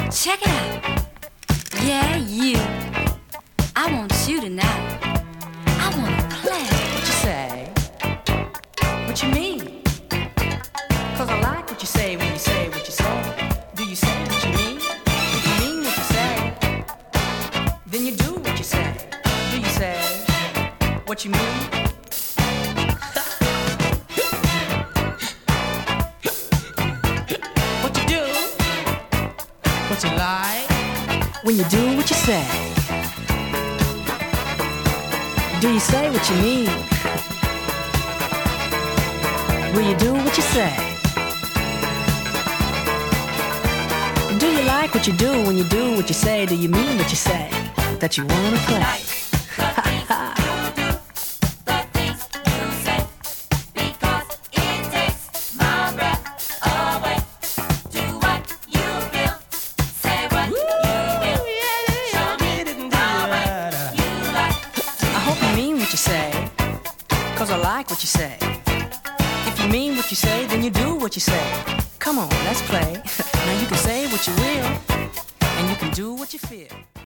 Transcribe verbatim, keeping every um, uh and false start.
Check it out. Yeah, you. I want you tonight. I want to play. What you say? What you mean? Cause I like what you say when you say what you say. Do you say what you mean? If you mean what you say, then you do what you say. Do you say what you mean? What you do? What you like? When you do what you say. Do you say what you mean? Will you do what you say? Do you like what you do when you do what you say? Do you mean what you say? That you wanna play? Cause I like what you say. If you mean what you say, then you do what you say. Come on, let's play. Now you can say what you will, and you can do what you feel.